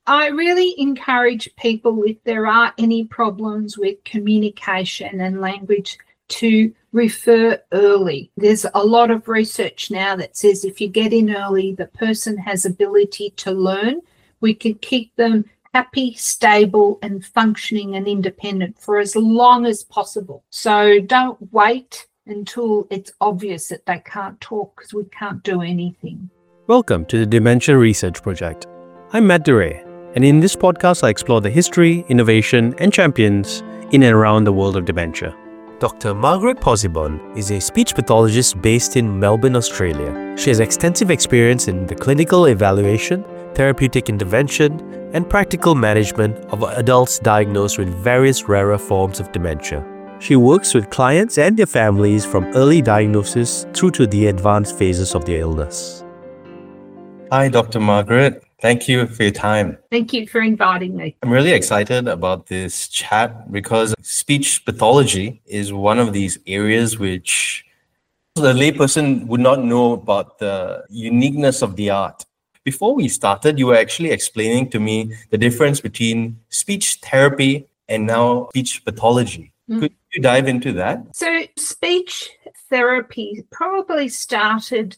I really encourage people, if there are any problems with communication and language, to refer early. There's a lot of research now that says if you get in early, the person has ability to learn. We can keep them happy, stable, and functioning and independent for as long as possible. So don't wait until it's obvious that they can't talk, because we can't do anything. Welcome to the Dementia Research Project. I'm Matt DeRay, and in this podcast I explore the history, innovation, and champions in and around the world of dementia. Dr. Margaret Pozzebon is a speech pathologist based in Melbourne, Australia. She has extensive experience in the clinical evaluation, therapeutic intervention, and practical management of adults diagnosed with various rarer forms of dementia. She works with clients and their families from early diagnosis through to the advanced phases of their illness. Hi, Dr. Margaret. Thank you for your time. Thank you for inviting me. I'm really excited about this chat because speech pathology is one of these areas which the layperson would not know about the uniqueness of the art. Before we started, you were actually explaining to me the difference between speech therapy and now speech pathology. Could you dive into that? So speech therapy probably started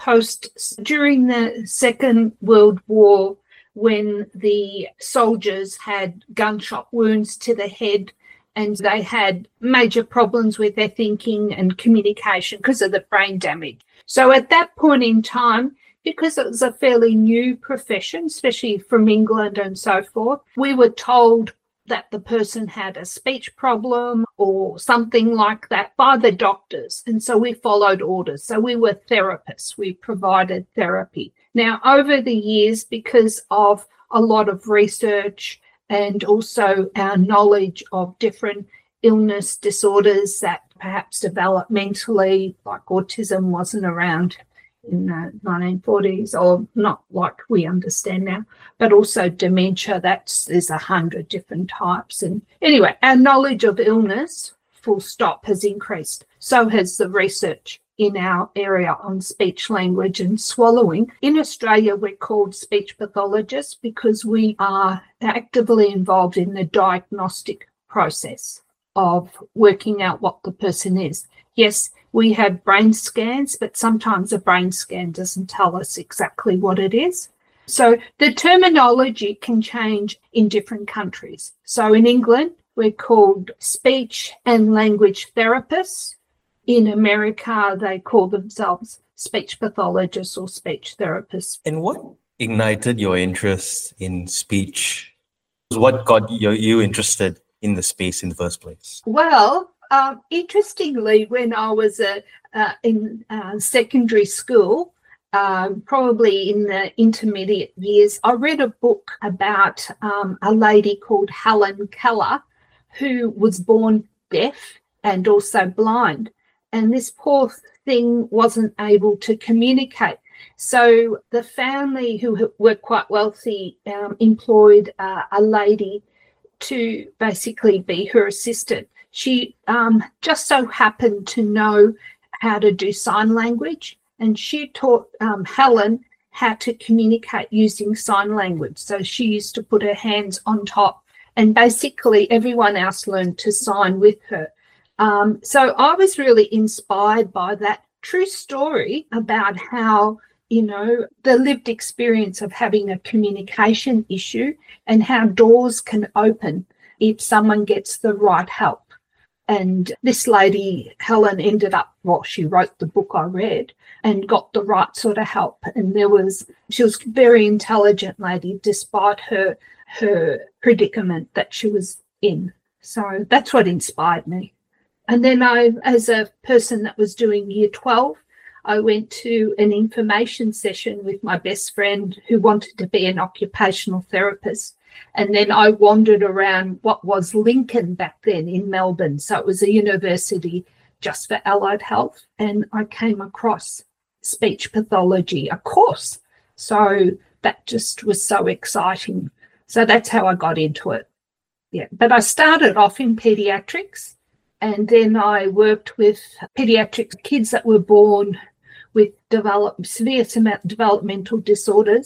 during the Second World War, when the soldiers had gunshot wounds to the head and they had major problems with their thinking and communication because of the brain damage. So at that point in time, because it was a fairly new profession, especially from England and so forth, we were told that the person had a speech problem or something like that by the doctors. And so we followed orders. So we were therapists. We provided therapy. Now, over the years, because of a lot of research and also our knowledge of different illness disorders that perhaps developmentally, like autism wasn't around in the 1940s, or not like we understand now, but also dementia, there's 100 different types. And anyway, our knowledge of illness, full stop, has increased. So has the research in our area on speech, language and swallowing. In Australia, we're called speech pathologists because we are actively involved in the diagnostic process of working out what the person is. Yes, we have brain scans, but sometimes a brain scan doesn't tell us exactly what it is. So the terminology can change in different countries. So in England, we're called speech and language therapists. In America, they call themselves speech pathologists or speech therapists. And what ignited your interest in speech? What got you interested in the space in the first place? Well, interestingly, when I was in secondary school, probably in the intermediate years, I read a book about a lady called Helen Keller, who was born deaf and also blind. And this poor thing wasn't able to communicate. So the family, who were quite wealthy, employed a lady to basically be her assistant. She just so happened to know how to do sign language, and she taught Helen how to communicate using sign language. So she used to put her hands on top, and basically everyone else learned to sign with her. So I was really inspired by that true story about how, the lived experience of having a communication issue and how doors can open if someone gets the right help. And this lady, Helen, she wrote the book I read and got the right sort of help. And she was a very intelligent lady despite her predicament that she was in. So that's what inspired me. And then as a person that was doing year 12, I went to an information session with my best friend who wanted to be an occupational therapist. And then I wandered around what was Lincoln back then in Melbourne. So it was a university just for allied health. And I came across speech pathology, a course. So that just was so exciting. So that's how I got into it. Yeah, but I started off in pediatrics, and then I worked with pediatric kids that were born with severe developmental disorders.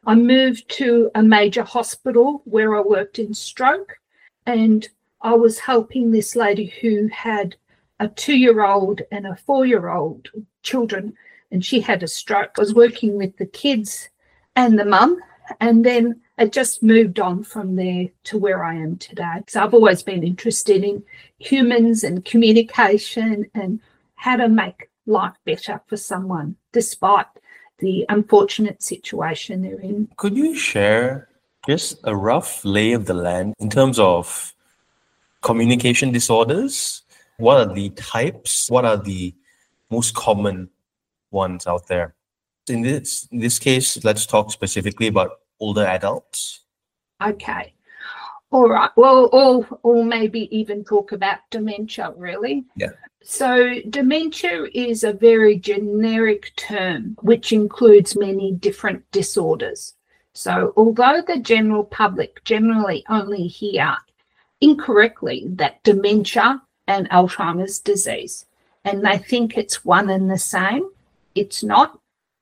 I moved to a major hospital where I worked in stroke, and I was helping this lady who had a 2-year-old and a 4-year-old children, and she had a stroke. I was working with the kids and the mum, and then it just moved on from there to where I am today. So I've always been interested in humans and communication and how to make life better for someone despite the unfortunate situation they're in. Could you share just a rough lay of the land in terms of communication disorders? What are the types? What are the most common ones out there? In this case, let's talk specifically about older adults. Okay. All right. Well, or maybe even talk about dementia, really. Yeah. So dementia is a very generic term which includes many different disorders. So although the general public generally only hear incorrectly that dementia and Alzheimer's disease, and they think it's one and the same, it's not.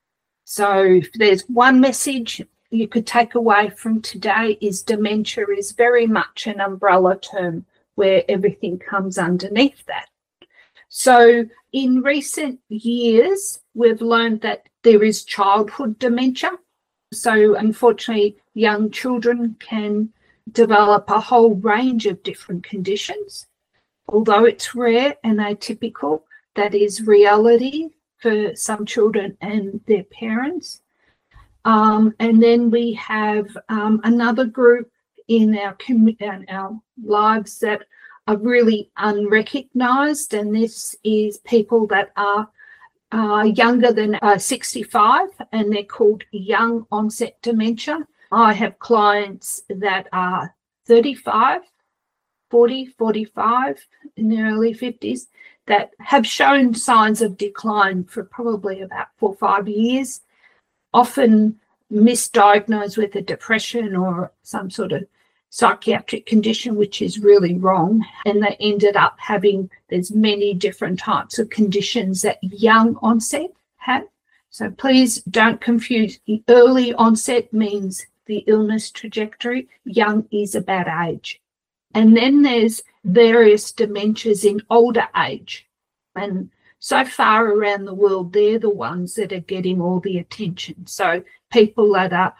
So if there's one message you could take away from today is dementia is very much an umbrella term where everything comes underneath that. So in recent years, we've learned that there is childhood dementia. So unfortunately, young children can develop a whole range of different conditions. Although it's rare and atypical, that is reality for some children and their parents. And then we have another group in our lives that are really unrecognised, and this is people that are younger than 65, and they're called young onset dementia. I have clients that are 35, 40, 45, in their early 50s that have shown signs of decline for probably about 4 or 5 years, often misdiagnosed with a depression or some sort of psychiatric condition, which is really wrong. And they ended up having, there's many different types of conditions that young onset have. So please don't confuse. The early onset means the illness trajectory. Young is about age. And then there's various dementias in older age. And so far around the world, they're the ones that are getting all the attention. So people that are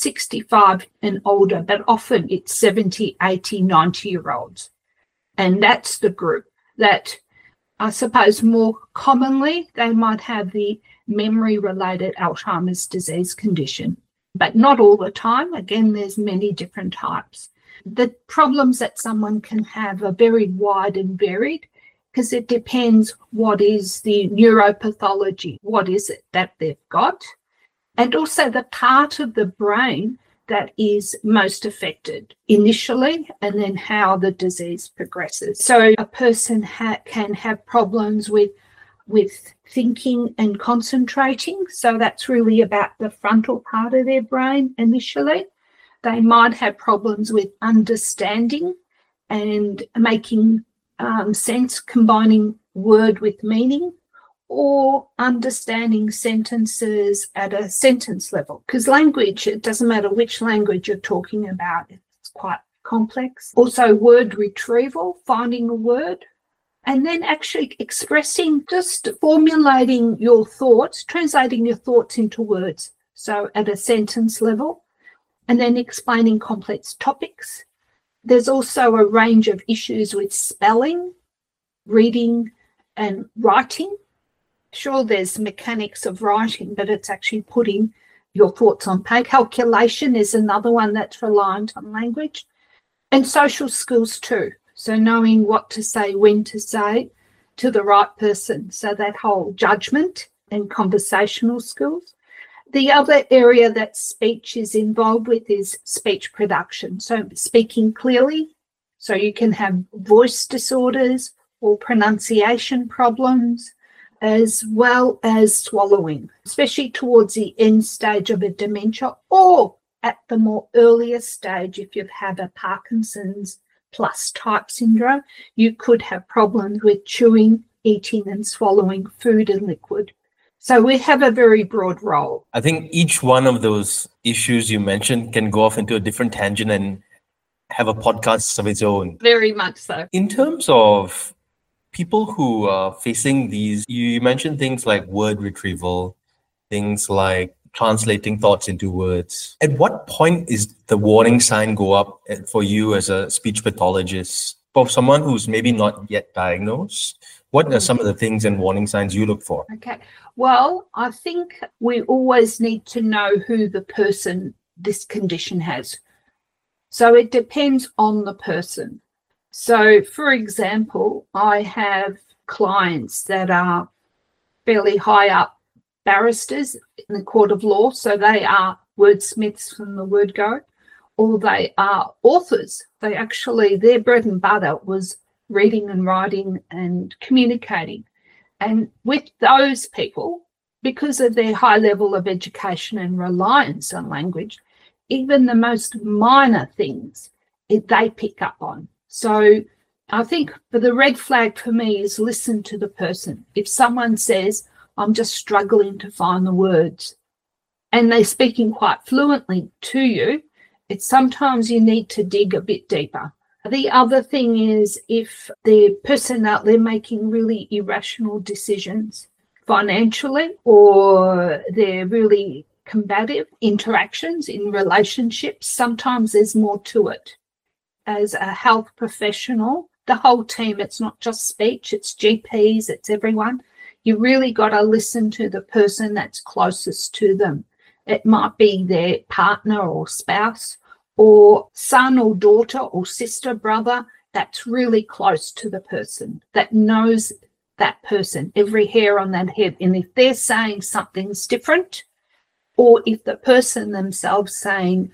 65 and older, but often it's 70, 80, 90-year-olds. And that's the group that I suppose more commonly they might have the memory-related Alzheimer's disease condition, but not all the time. Again, there's many different types. The problems that someone can have are very wide and varied because it depends what is the neuropathology, what is it that they've got, and also the part of the brain that is most affected initially and then how the disease progresses. So a person can have problems with thinking and concentrating. So that's really about the frontal part of their brain initially. They might have problems with understanding and making sense, combining word with meaning, or understanding sentences at a sentence level. Because language, it doesn't matter which language you're talking about, it's quite complex. Also word retrieval, finding a word, and then actually expressing, just formulating your thoughts, translating your thoughts into words. So at a sentence level, and then explaining complex topics. There's also a range of issues with spelling, reading, and writing. Sure, there's mechanics of writing, but it's actually putting your thoughts on paper. Calculation is another one that's reliant on language. And social skills too. So knowing what to say, when to say to the right person. So that whole judgment and conversational skills. The other area that speech is involved with is speech production. So speaking clearly, so you can have voice disorders or pronunciation problems, as well as swallowing, especially towards the end stage of a dementia or at the more earlier stage. If you have a Parkinson's plus type syndrome, you could have problems with chewing, eating and swallowing food and liquid. So we have a very broad role. I think each one of those issues you mentioned can go off into a different tangent and have a podcast of its own. Very much so. In terms of people who are facing these, you mentioned things like word retrieval, things like translating thoughts into words. At what point is the warning sign go up for you as a speech pathologist? For someone who's maybe not yet diagnosed, what are some of the things and warning signs you look for? Okay. Well, I think we always need to know who the person this condition has. So it depends on the person. So, for example, I have clients that are fairly high up barristers in the court of law. So they are wordsmiths from the word go, or they are authors. They actually, their bread and butter was reading and writing and communicating. And with those people, because of their high level of education and reliance on language, even the most minor things they pick up on. So I think the red flag for me is listen to the person. If someone says, I'm just struggling to find the words, and they're speaking quite fluently to you, it's sometimes you need to dig a bit deeper. The other thing is if the person out there making really irrational decisions financially, or they're really combative interactions in relationships, sometimes there's more to it. As a health professional, the whole team, it's not just speech, it's GPs, it's everyone. You really got to listen to the person that's closest to them. It might be their partner or spouse or son or daughter or sister, brother, that's really close to the person, that knows that person, every hair on that head. And if they're saying something's different, or if the person themselves saying,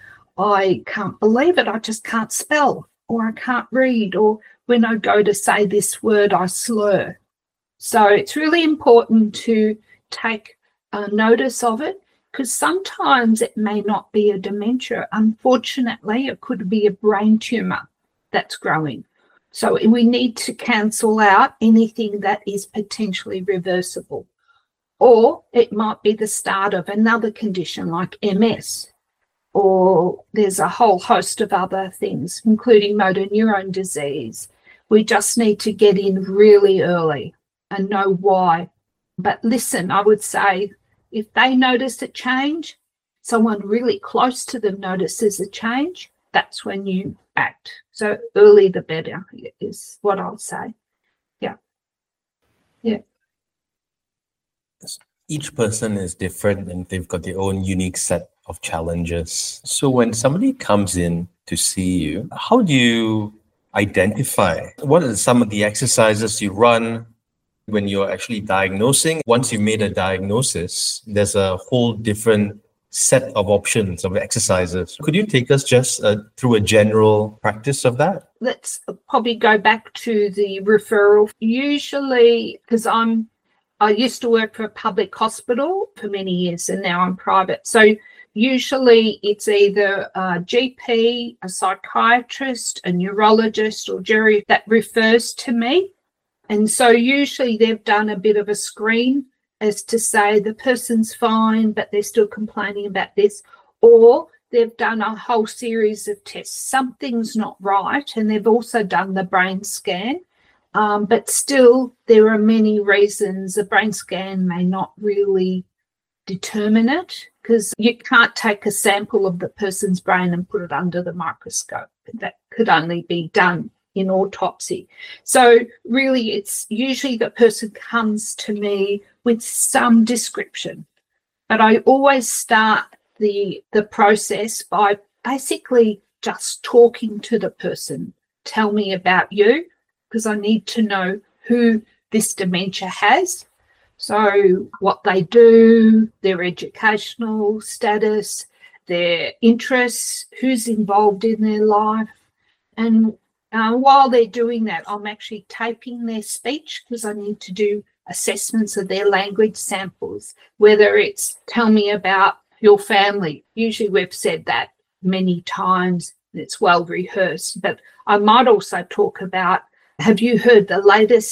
I can't believe it, I just can't spell, or I can't read, or when I go to say this word, I slur. So it's really important to take notice of it, because sometimes it may not be a dementia. Unfortunately, it could be a brain tumour that's growing. So we need to cancel out anything that is potentially reversible. Or it might be the start of another condition like MS, or there's a whole host of other things, including motor neurone disease. We just need to get in really early and know why. But listen, I would say if they notice a change, someone really close to them notices a change, that's when you act. So early the better is what I'll say. Yeah. Yeah. Each person is different and they've got their own unique set of challenges. So when somebody comes in to see you, how do you identify? What are some of the exercises you run when you're actually diagnosing? Once you've made a diagnosis, there's a whole different set of options of exercises. Could you take us just through a general practice of that? Let's probably go back to the referral. Usually, because I used to work for a public hospital for many years and now I'm private. So usually it's either a GP, a psychiatrist, a neurologist or geriatrician that refers to me. And so usually they've done a bit of a screen as to say the person's fine, but they're still complaining about this, or they've done a whole series of tests. Something's not right, and they've also done the brain scan, but still there are many reasons a brain scan may not really determine it, because you can't take a sample of the person's brain and put it under the microscope. That could only be done in autopsy. So really it's usually the person comes to me with some description, but I always start the process by basically just talking to the person. Tell me about you, because I need to know who this dementia has. So what they do, their educational status, their interests, who's involved in their life. And while they're doing that, I'm actually taping their speech, because I need to do assessments of their language samples, whether it's tell me about your family. Usually we've said that many times, it's well rehearsed, but I might also talk about, have you heard the latest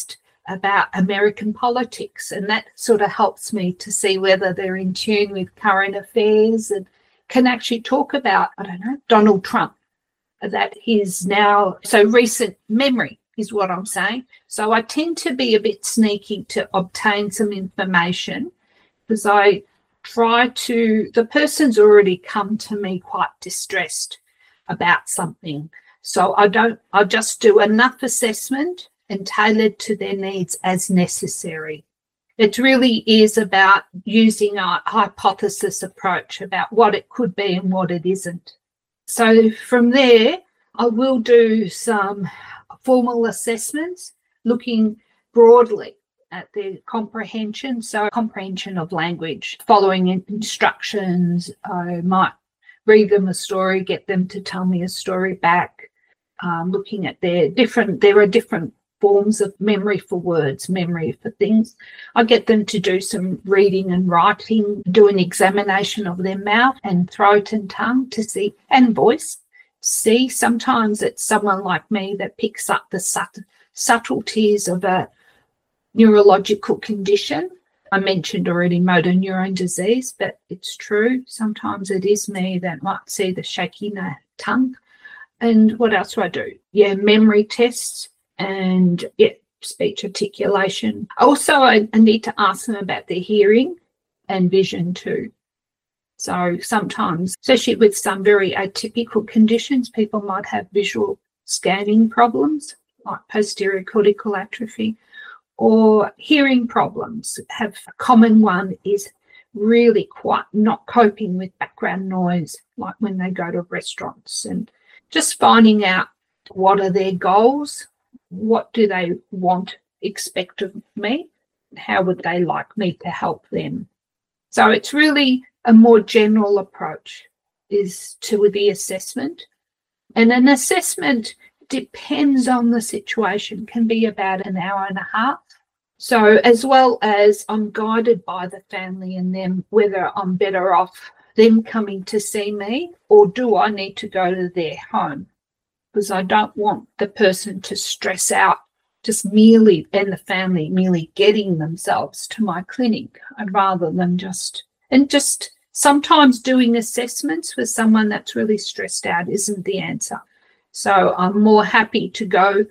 about American politics, and that sort of helps me to see whether they're in tune with current affairs and can actually talk about, I don't know, Donald Trump, that he's now so recent memory is what I'm saying. So I tend to be a bit sneaky to obtain some information because I try to, the person's already come to me quite distressed about something. So I just do enough assessment and tailored to their needs as necessary. It really is about using a hypothesis approach about what it could be and what it isn't. So from there, I will do some formal assessments looking broadly at their comprehension. So comprehension of language, following instructions. I might read them a story, get them to tell me a story back, looking at there are different forms of memory for words, memory for things. I get them to do some reading and writing, do an examination of their mouth and throat and tongue to see, and voice. See, sometimes it's someone like me that picks up the subtleties of a neurological condition. I mentioned already motor neurone disease, but it's true. Sometimes it is me that might see the shaky tongue. And what else do I do? Yeah, memory tests and speech articulation. Also, I need to ask them about their hearing and vision too. So sometimes, especially with some very atypical conditions, people might have visual scanning problems like posterior cortical atrophy, or hearing problems. A common one is really quite not coping with background noise, like when they go to restaurants, and just finding out what are their goals, what do they expect of me, how would they like me to help them. So it's really a more general approach is to the assessment. And an assessment depends on the situation, can be about an hour and a half. So as well as I'm guided by the family and them, whether I'm better off them coming to see me or do I need to go to their home, because I don't want the person to stress out just merely, and the family merely getting themselves to my clinic. I'd rather them just sometimes doing assessments for someone that's really stressed out isn't the answer. So I'm more happy to go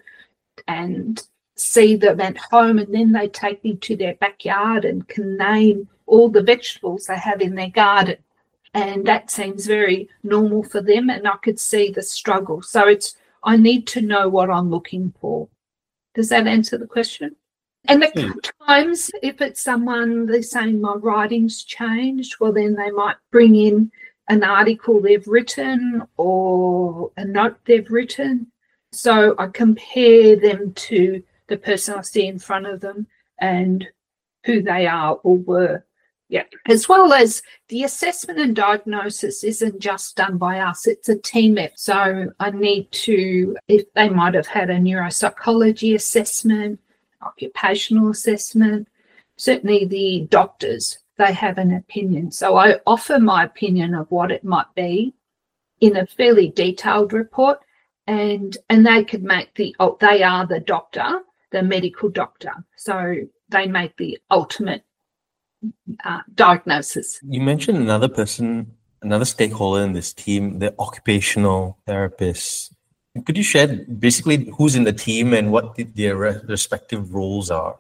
and see them at home, and then they take me to their backyard and can name all the vegetables they have in their garden. And that seems very normal for them, and I could see the struggle. So I need to know what I'm looking for. Does that answer the question? And at times, if it's someone, they're saying my writing's changed, well, then they might bring in an article they've written or a note they've written. So I compare them to the person I see in front of them and who they are or were. Yeah, as well as the assessment and diagnosis isn't just done by us, it's a team effort. So I need to, if they might have had a neuropsychology assessment, occupational assessment, certainly the doctors, they have an opinion. So I offer my opinion of what it might be in a fairly detailed report, and they could make they are the doctor, the medical doctor. So they make the ultimate diagnosis. You mentioned another stakeholder in this team, the occupational therapists. Could you share basically who's in the team and what their respective roles are?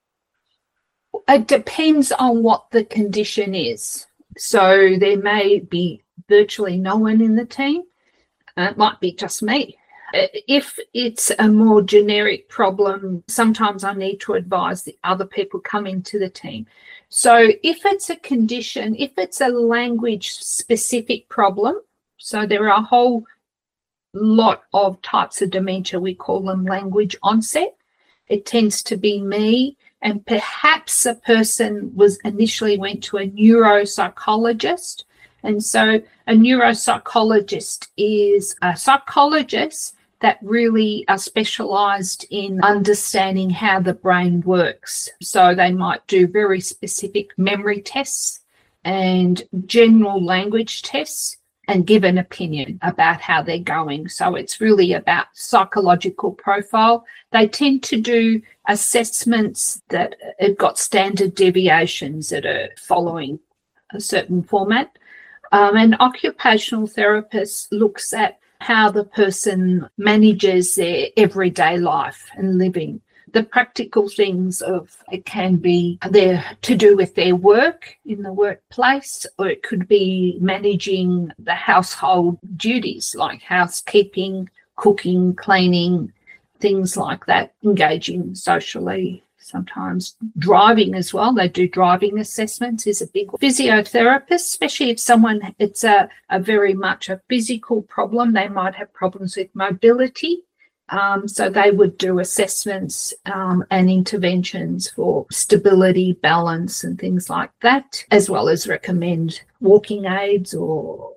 It depends on what the condition is. So there may be virtually no one in the team. It might be just me. If it's a more generic problem, sometimes I need to advise the other people coming to the team. So if it's a condition, if it's a language specific problem, so there are a whole lot of types of dementia, we call them language onset. It tends to be me, and perhaps a person initially went to a neuropsychologist. And so a neuropsychologist is a psychologist that really are specialised in understanding how the brain works. So they might do very specific memory tests and general language tests and give an opinion about how they're going. So it's really about psychological profile. They tend to do assessments that have got standard deviations that are following a certain format. An occupational therapist looks at how the person manages their everyday life and living. The practical things of it can be there to do with their work in the workplace, or it could be managing the household duties like housekeeping, cooking, cleaning, things like that, engaging socially, sometimes driving as well. They do driving assessments is a big physiotherapist, especially if someone, it's a very much a physical problem. They might have problems with mobility. So they would do assessments and interventions for stability, balance and things like that, as well as recommend walking aids or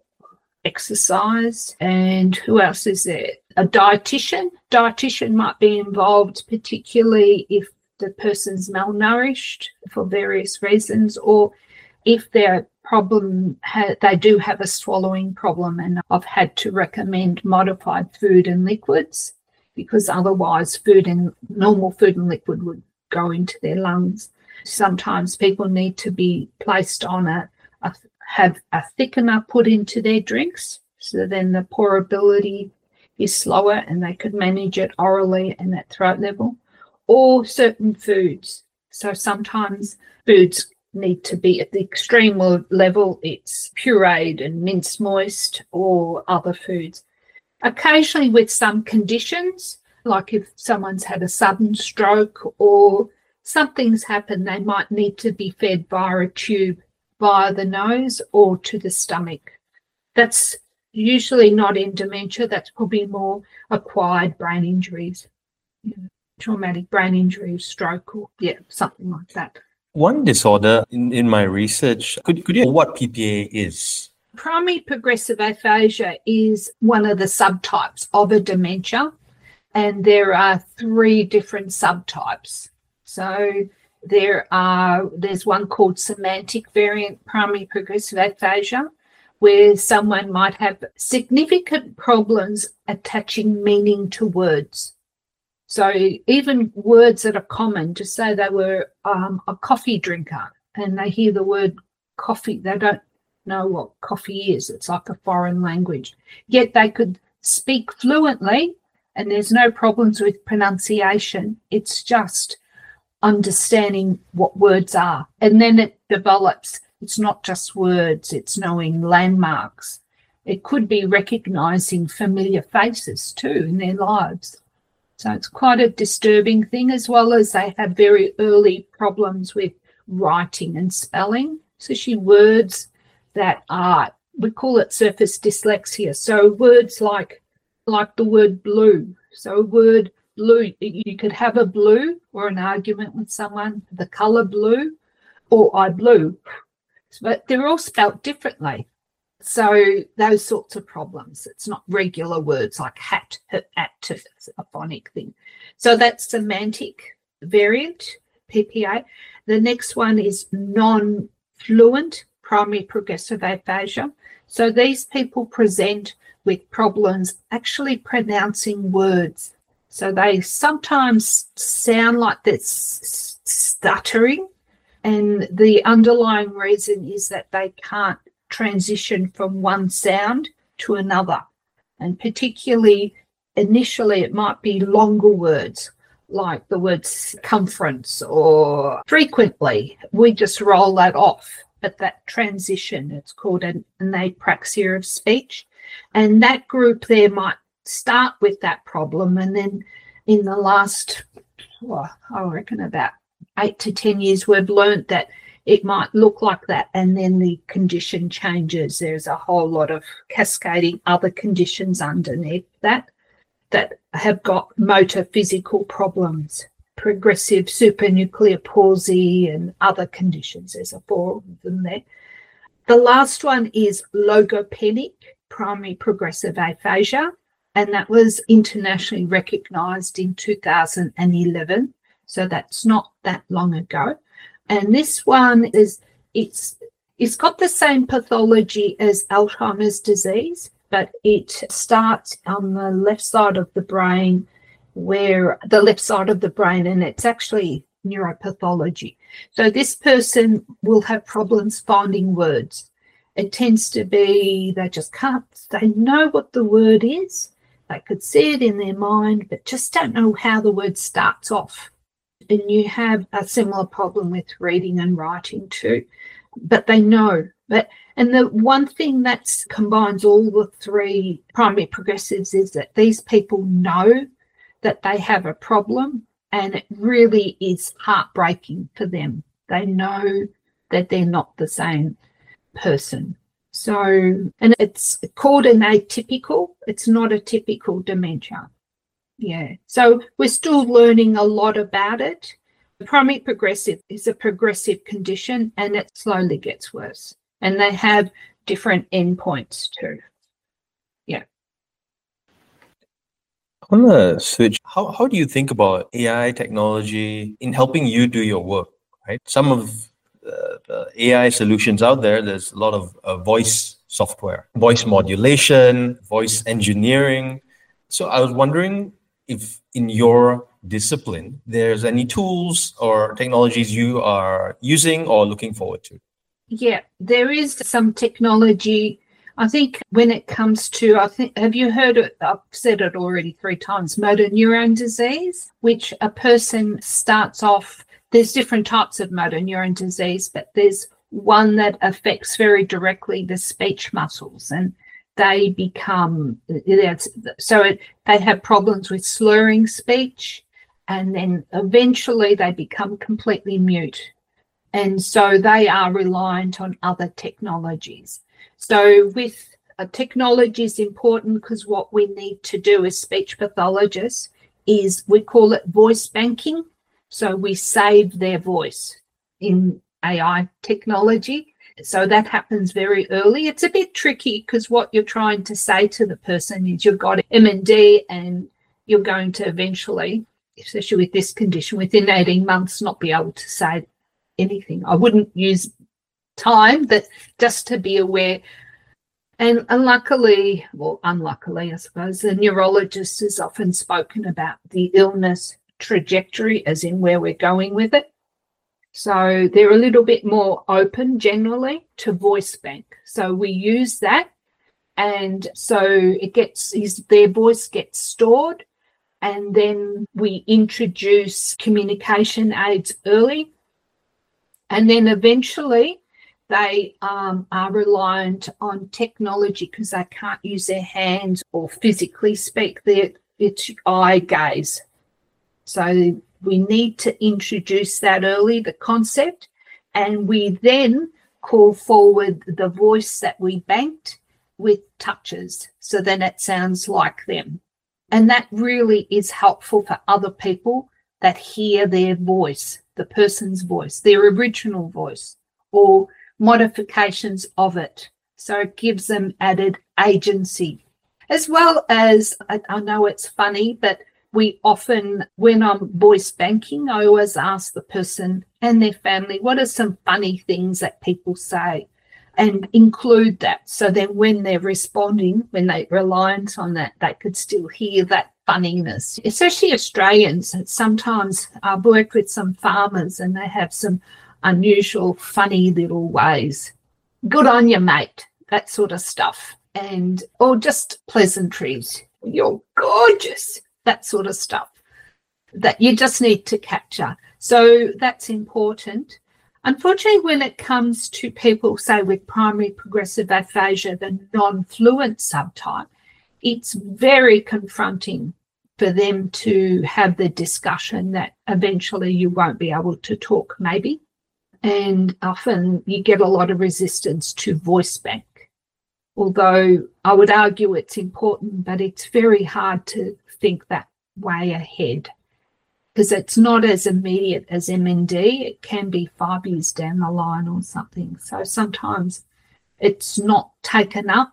exercise. And who else is there? A dietitian. Dietitian might be involved, particularly if the person's malnourished for various reasons, or if their problem, they do have a swallowing problem, and I've had to recommend modified food and liquids, because otherwise normal food and liquid would go into their lungs. Sometimes people need to be placed on have a thickener put into their drinks, so then the pourability is slower and they could manage it orally and at throat level, or certain foods. So sometimes foods need to be at the extreme level, it's pureed and minced moist, or other foods. Occasionally with some conditions, like if someone's had a sudden stroke or something's happened, they might need to be fed via a tube, via the nose or to the stomach. That's usually not in dementia. That's probably more acquired brain injuries, traumatic brain injury, stroke, or something like that. One disorder in my research, could you know what PPA is? Primary progressive aphasia is one of the subtypes of a dementia, and there are 3 different subtypes. So there's one called semantic variant primary progressive aphasia, where someone might have significant problems attaching meaning to words. So even words that are common, to say they were a coffee drinker and they hear the word coffee, they don't know what coffee is. It's like a foreign language. Yet they could speak fluently and there's no problems with pronunciation. It's just understanding what words are. And then it develops. It's not just words, it's knowing landmarks. It could be recognizing familiar faces too in their lives. So it's quite a disturbing thing, as well as they have very early problems with writing and spelling, especially words that are, we call it surface dyslexia. So words like the word blue. So word blue, you could have a blue or an argument with someone, the colour blue or I blue, but they're all spelt differently. So those sorts of problems. It's not regular words like hat, at, it's a phonic thing. So that's semantic variant, PPA. The next one is non-fluent primary progressive aphasia. So these people present with problems actually pronouncing words. So they sometimes sound like they're stuttering, and the underlying reason is that they can't transition from one sound to another. And particularly initially it might be longer words like the word circumference or frequently. We just roll that off. But that transition, it's called an apraxia of speech. And that group there might start with that problem, and then in the last, I reckon about 8 to 10 years, we've learned that it might look like that, and then the condition changes. There's a whole lot of cascading other conditions underneath that have got motor physical problems, progressive supranuclear palsy and other conditions. There's 4 of them there. The last one is logopenic primary progressive aphasia, and that was internationally recognised in 2011. So that's not that long ago. And this one is, it's It's got the same pathology as Alzheimer's disease, but it starts on the left side of the brain, and it's actually neuropathology. So this person will have problems finding words. It tends to be they know what the word is, they could see it in their mind, but just don't know how the word starts off. And you have a similar problem with reading and writing too, but they know. And the one thing that combines all the three primary progressives is that these people know that they have a problem, and it really is heartbreaking for them. They know that they're not the same person. So, and it's called an atypical. It's not a typical dementia. Yeah. So we're still learning a lot about it. Primary progressive is a progressive condition, and it slowly gets worse. And they have different endpoints too. Yeah. I want to switch. How do you think about AI technology in helping you do your work, right? Some of the AI solutions out there, there's a lot of voice software, voice modulation, voice engineering. So I was wondering if in your discipline, there's any tools or technologies you are using or looking forward to. Yeah, there is some technology. I think when it comes to, have you heard it? I've said it already 3 times, motor neuron disease, which a person starts off, there's different types of motor neuron disease, but there's one that affects very directly the speech muscles, and they become, they have problems with slurring speech, and then eventually they become completely mute. And so they are reliant on other technologies. So with technology is important because what we need to do as speech pathologists is, we call it voice banking. So we save their voice in AI technology. So that happens very early. It's a bit tricky because what you're trying to say to the person is you've got MND, and you're going to eventually, especially with this condition, within 18 months, not be able to say anything. I wouldn't use time, but just to be aware. And unluckily, I suppose, the neurologist has often spoken about the illness trajectory, as in where we're going with it. So they're a little bit more open generally to voice bank. So we use that, and so their voice gets stored, and then we introduce communication aids early. And then eventually they are reliant on technology because they can't use their hands or physically speak. It's eye gaze. So we need to introduce that early, the concept, and we then call forward the voice that we banked with touches. So then it sounds like them. And that really is helpful for other people that hear their voice, the person's voice, their original voice, or modifications of it. So it gives them added agency. As well as, I know it's funny, but we often, when I'm voice banking, I always ask the person and their family, what are some funny things that people say? And include that. So then when they're responding, when they're reliant on that, they could still hear that funniness. Especially Australians, sometimes I've worked with some farmers and they have some unusual, funny little ways. Good on you, mate, that sort of stuff. Or just pleasantries. You're gorgeous, that sort of stuff that you just need to capture. So that's important. Unfortunately, when it comes to people, say, with primary progressive aphasia, the non-fluent subtype, it's very confronting for them to have the discussion that eventually you won't be able to talk, maybe. And often you get a lot of resistance to voice bank. Although I would argue it's important, but it's very hard to think that way ahead, because it's not as immediate as MND. It can be 5 years down the line or something. So sometimes it's not taken up.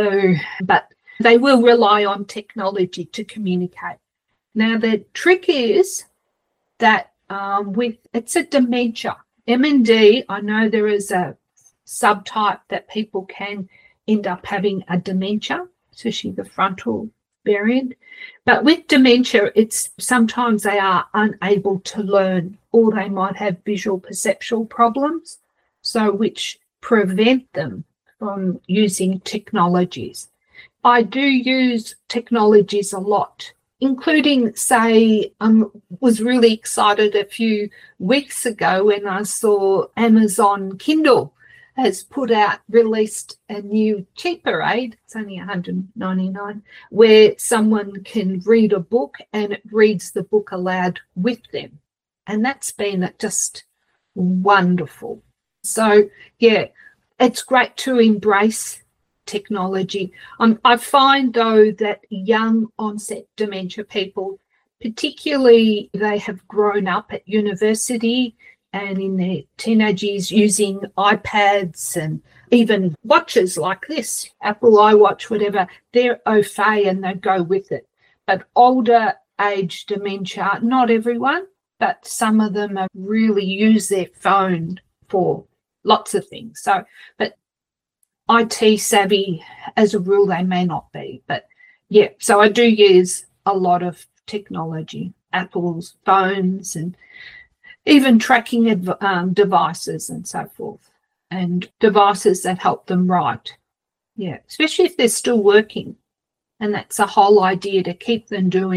But they will rely on technology to communicate. Now, the trick is that it's a dementia. MND, I know there is a subtype that people can end up having a dementia, especially the frontal variant. But with dementia, it's sometimes they are unable to learn, or they might have visual perceptual problems, so which prevent them from using technologies. I do use technologies a lot, including, say, I was really excited a few weeks ago when I saw Amazon Kindle has released a new cheaper aid, it's only $199, where someone can read a book and it reads the book aloud with them. And that's been just wonderful. So, yeah, it's great to embrace technology. I find, though, that young onset dementia people, particularly they have grown up at university and in their teenage years using iPads and even watches like this, Apple iWatch, whatever, they're au fait and they go with it. But older age dementia, not everyone, but some of them have really use their phone for lots of things. So, but IT savvy, as a rule, they may not be. But yeah, so I do use a lot of technology, Apple's phones and even tracking devices and so forth, and devices that help them write. Yeah, especially if they're still working. And that's the whole idea, to keep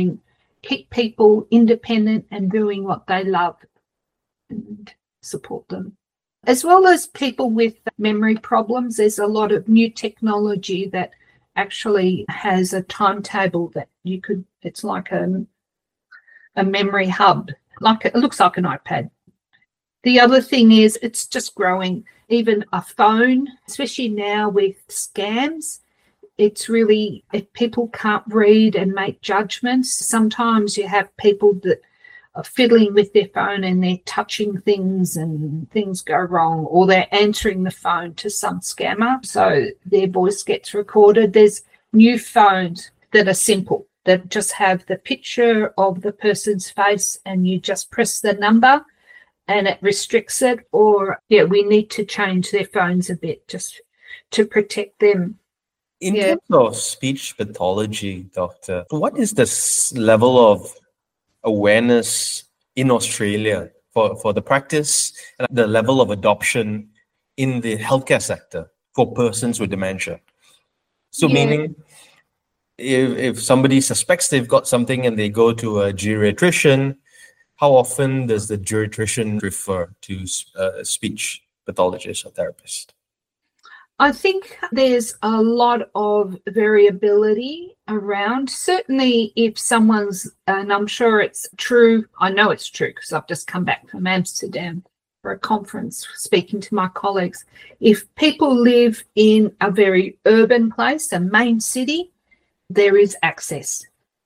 people independent and doing what they love and support them. As well as people with memory problems, there's a lot of new technology that actually has a timetable that it's like a memory hub. It looks like an iPad. The other thing is it's just growing. Even a phone, especially now with scams, it's really, if people can't read and make judgments, sometimes you have people that are fiddling with their phone and they're touching things and things go wrong, or they're answering the phone to some scammer, so their voice gets recorded. There's new phones that are simple, that just have the picture of the person's face and you just press the number and it restricts it. Or, yeah, we need to change their phones a bit just to protect them. In terms of speech pathology, Doctor, what is the level of awareness in Australia for the practice and the level of adoption in the healthcare sector for persons with dementia? So meaning, if somebody suspects they've got something and they go to a geriatrician, how often does the geriatrician refer to a speech pathologist or therapist? I think there's a lot of variability around. Certainly if someone's, and I'm sure it's true, I know it's true because I've just come back from Amsterdam for a conference speaking to my colleagues. If people live in a very urban place, a main city, there is access.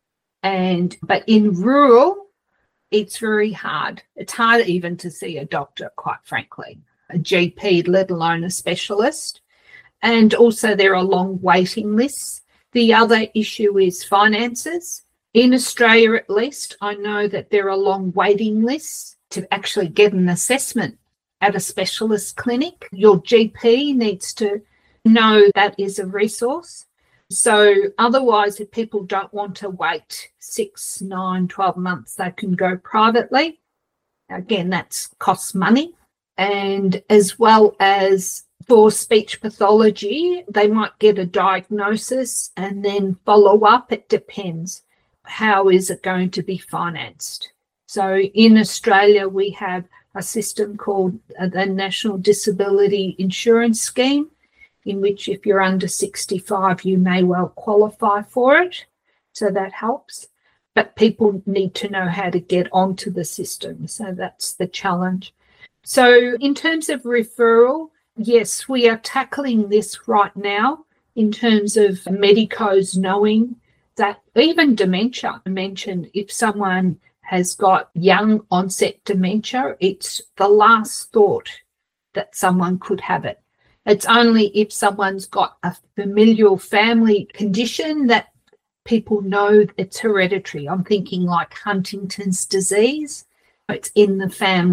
But in rural, it's very hard. It's hard even to see a doctor, quite frankly, a GP, let alone a specialist. And also there are long waiting lists. The other issue is finances. In Australia, at least, I know that there are long waiting lists to actually get an assessment at a specialist clinic. Your GP needs to know that is a resource. So otherwise, if people don't want to wait 6, 9, 12 months, they can go privately. Again, that costs money. And as well as for speech pathology, they might get a diagnosis and then follow up. It depends. How is it going to be financed? So in Australia, we have a system called the National Disability Insurance Scheme, in which if you're under 65, you may well qualify for it. So that helps. But people need to know how to get onto the system. So that's the challenge. So in terms of referral, yes, we are tackling this right now in terms of medicos knowing that even dementia. I mentioned if someone has got young onset dementia, it's the last thought that someone could have it. It's only if someone's got a familial family condition that people know it's hereditary. I'm thinking like Huntington's disease. It's in the family.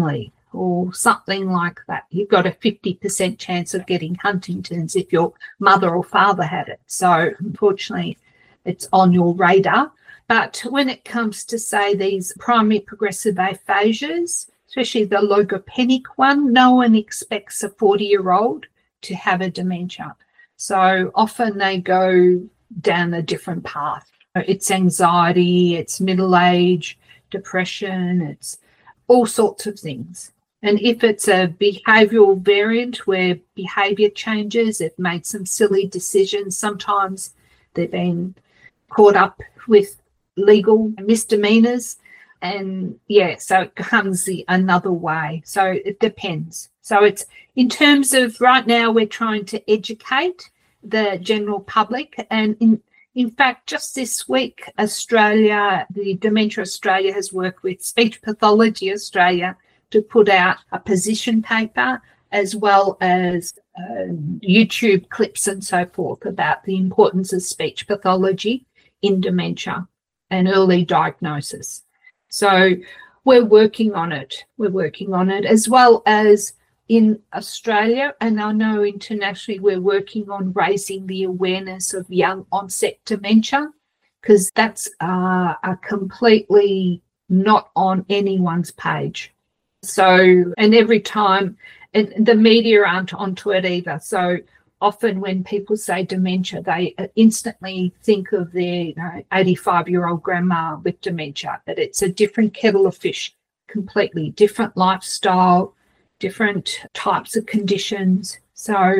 or something like that. You've got a 50% chance of getting Huntington's if your mother or father had it. So unfortunately, it's on your radar. But when it comes to, say, these primary progressive aphasias, especially the logopenic one, no one expects a 40-year-old to have a dementia. So often they go down a different path. It's anxiety, it's middle age, depression, it's all sorts of things. And if it's a behavioural variant where behaviour changes, they've made some silly decisions, sometimes they've been caught up with legal misdemeanors, and so it comes another way. So it depends. So it's, in terms of right now, we're trying to educate the general public, and in fact, just this week, Australia, the Dementia Australia has worked with Speech Pathology Australia to put out a position paper, as well as YouTube clips and so forth, about the importance of speech pathology in dementia and early diagnosis. So we're working on it. We're working on it, as well as in Australia, and I know internationally we're working on raising the awareness of young onset dementia, because that's a completely not on anyone's page. So, and every time, and the media aren't onto it either. So often when people say dementia, they instantly think of their 85-year-old grandma with dementia, but it's a different kettle of fish, completely different lifestyle, different types of conditions. So,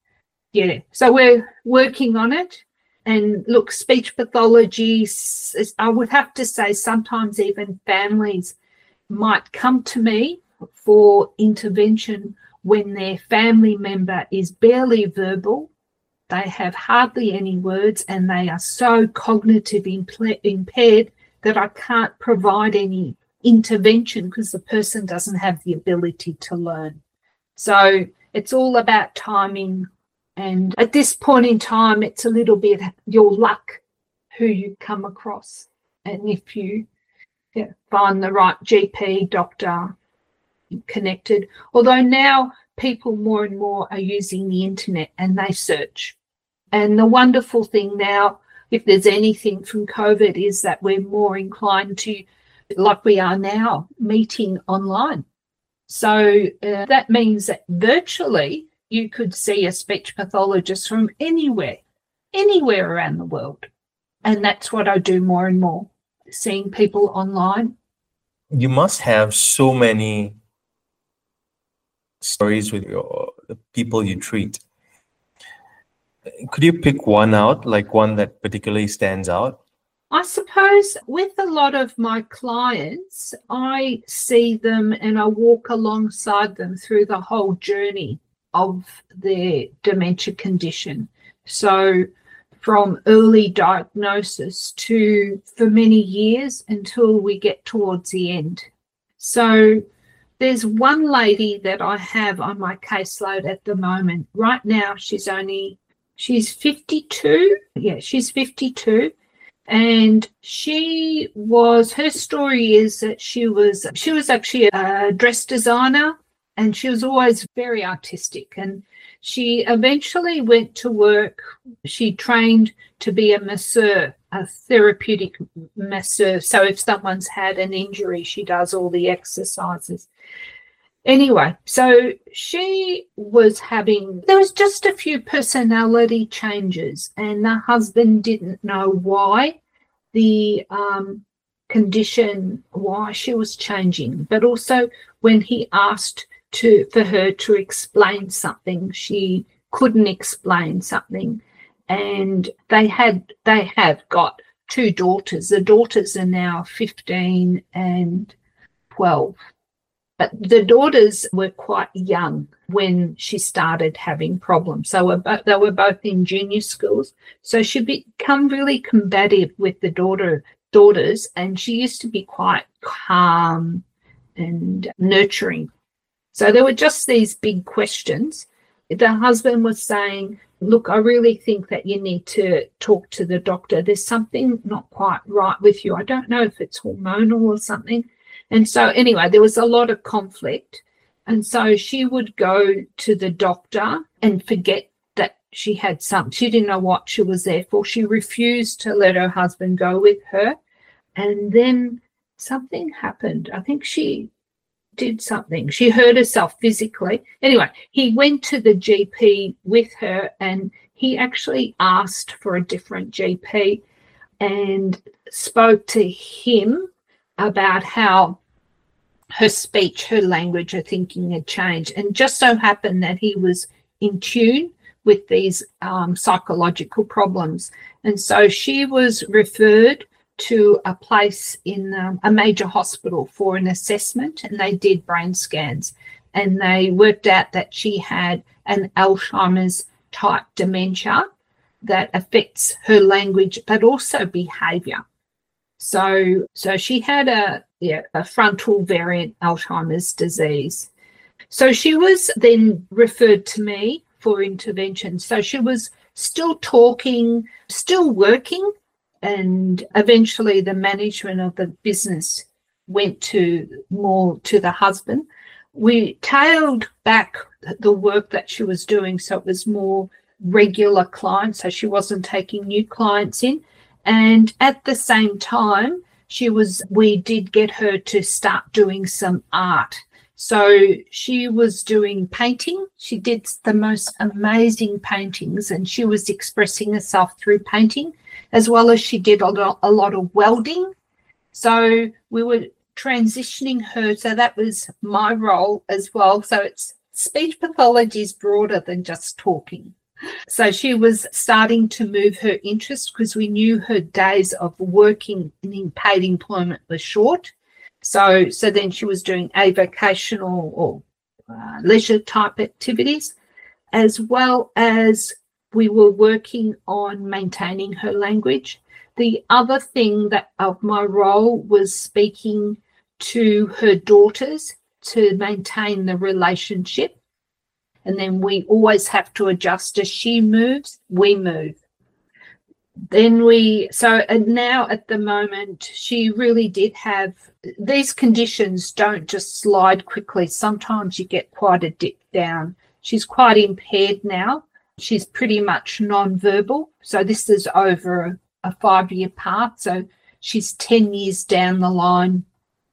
so we're working on it. And look, speech pathology, I would have to say sometimes even families might come to me for intervention when their family member is barely verbal, they have hardly any words, and they are so cognitively impaired that I can't provide any intervention because the person doesn't have the ability to learn. So it's all about timing. And at this point in time, it's a little bit your luck who you come across. And if you find the right GP, doctor, connected. Although now people more and more are using the internet and they search. And the wonderful thing now, if there's anything from COVID, is that we're more inclined to, like we are now, meeting online. So that means that virtually you could see a speech pathologist from anywhere around the world. And that's what I do more and more, seeing people online. You must have so many stories with the people you treat. Could you pick one out, like one that particularly stands out? I suppose with a lot of my clients, I see them and I walk alongside them through the whole journey of their dementia condition. So from early diagnosis to for many years until we get towards the end. So there's one lady that I have on my caseload at the moment. Right now, she's 52. Yeah, she's 52. And her story is that she was actually a dress designer, and she was always very artistic. And she eventually went to work. She trained to be a masseur, a therapeutic masseur. So if someone's had an injury, she does all the exercises. Anyway, so there was just a few personality changes, and the husband didn't know why the condition, why she was changing. But also when he asked for her to explain something, she couldn't explain something. And they have got two daughters. The daughters are now 15 and 12. But the daughters were quite young when she started having problems. So they were both in junior schools. So she become really combative with the daughters, and she used to be quite calm and nurturing. So there were just these big questions. The husband was saying, look, I really think that you need to talk to the doctor. There's something not quite right with you. I don't know if it's hormonal or something. And so anyway, there was a lot of conflict. And so she would go to the doctor and forget that she had something. She didn't know what she was there for. She refused to let her husband go with her. And then something happened. I think she did something. She hurt herself physically. Anyway, he went to the GP with her, and he actually asked for a different GP and spoke to him about how her speech, her language, her thinking had changed. And just so happened that he was in tune with these psychological problems. And so she was referred to a place in a major hospital for an assessment, and they did brain scans, and they worked out that she had an Alzheimer's type dementia that affects her language but also behavior. So she had a frontal variant Alzheimer's disease. So she was then referred to me for intervention. So she was still talking, still working, and eventually the management of the business went more to the husband. We tailed back the work that she was doing, so it was more regular clients, so she wasn't taking new clients in. And at the same time, we did get her to start doing some art. So she was doing painting. She did the most amazing paintings, and she was expressing herself through painting, as well as she did a lot of welding. So we were transitioning her. So that was my role as well. So speech pathology is broader than just talking. So she was starting to move her interest, because we knew her days of working in paid employment were short. So then she was doing avocational or leisure type activities, as well as we were working on maintaining her language. The other thing of my role was speaking to her daughters to maintain the relationship. And then we always have to adjust. As she moves, we move. And now at the moment, she really did have, these conditions don't just slide quickly. Sometimes you get quite a dip down. She's quite impaired now. She's pretty much non-verbal. So this is over a 5-year path. So she's 10 years down the line.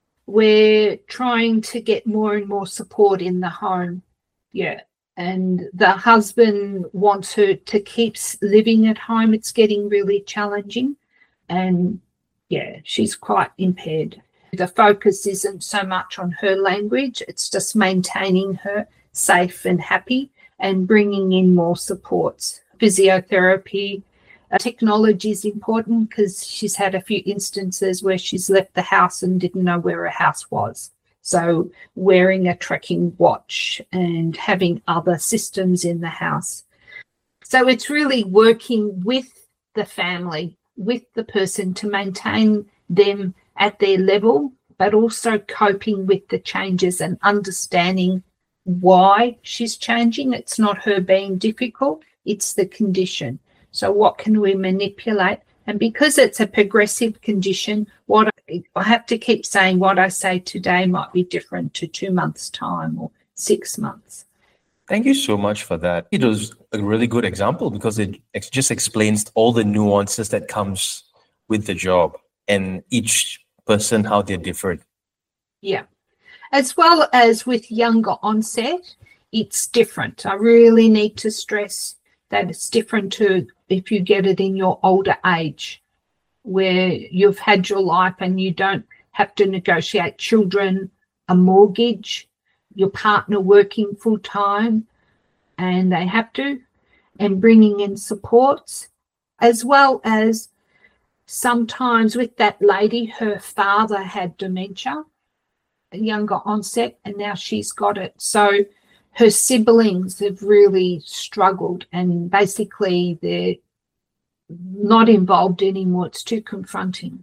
We're trying to get more and more support in the home. Yeah. And the husband wants her to keep living at home. It's getting really challenging. And yeah, she's quite impaired. The focus isn't so much on her language. It's just maintaining her safe and happy and bringing in more supports. Physiotherapy, technology is important, because she's had a few instances where she's left the house and didn't know where her house was. So wearing a tracking watch and having other systems in the house. So it's really working with the family, with the person, to maintain them at their level, but also coping with the changes and understanding why she's changing. It's not her being difficult, it's the condition. So what can we manipulate? And because it's a progressive condition, I have to keep saying what I say today might be different to 2 months' time or 6 months. Thank you so much for that. It was a really good example, because it just explains all the nuances that comes with the job and each person, how they're different. Yeah. As well as with younger onset, it's different. I really need to stress that it's different to if you get it in your older age, where you've had your life and you don't have to negotiate children, a mortgage, your partner working full time, and they have to, and bringing in supports, as well as sometimes with that lady, her father had dementia, a younger onset, and now she's got it. So her siblings have really struggled, and basically they're not involved anymore. It's too confronting.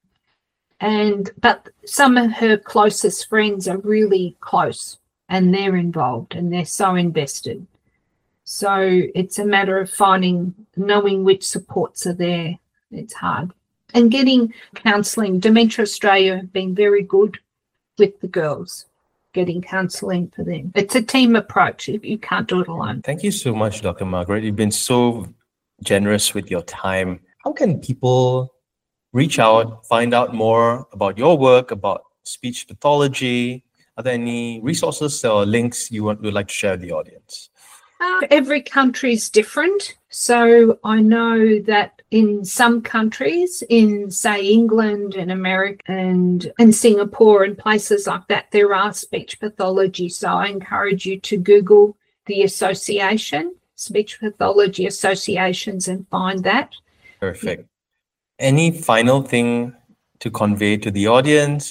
But some of her closest friends are really close, and they're involved, and they're so invested. So it's a matter of knowing which supports are there. It's hard. And getting counselling. Dementia Australia have been very good with the girls. getting counselling for them. It's a team approach. You can't do it alone. Thank you so much, Dr. Margaret. You've been so generous with your time. How can people reach out, find out more about your work, about speech pathology? Are there any resources or links you would like to share with the audience? Every country is different. So I know that in some countries, in say England and America and Singapore and places like that, there are speech pathology. So I encourage you to Google the association, Speech Pathology Associations, and find that. Perfect. Any final thing to convey to the audience?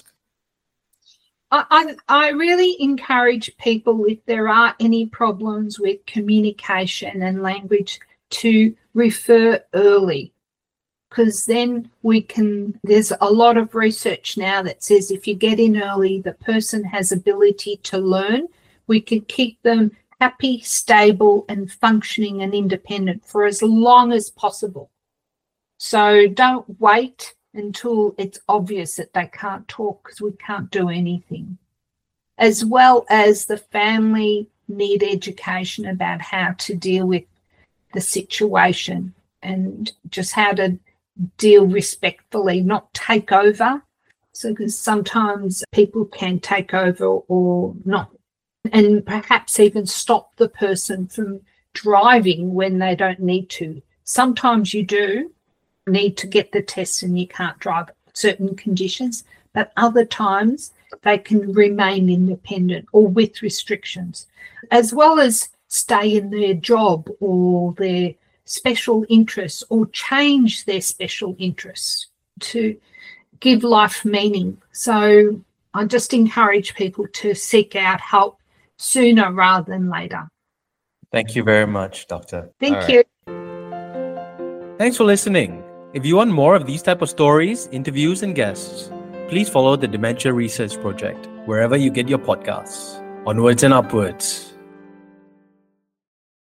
I really encourage people, if there are any problems with communication and language, to refer early, because then there's a lot of research now that says if you get in early, the person has ability to learn. We can keep them happy, stable and functioning and independent for as long as possible. So don't wait until it's obvious that they can't talk, because we can't do anything. As well as the family need education about how to deal with the situation and just how to deal respectfully, not take over. So because sometimes people can take over or not, and perhaps even stop the person from driving when they don't need to. Sometimes you do need to get the test and you can't drive certain conditions, but other times they can remain independent or with restrictions, as well as stay in their job or their special interests or change their special interests to give life meaning. So I just encourage people to seek out help sooner rather than later. Thank you very much, Doctor. Thank you. Thanks for listening. If you want more of these type of stories, interviews, and guests, please follow the Dementia Research Project wherever you get your podcasts. Onwards and upwards.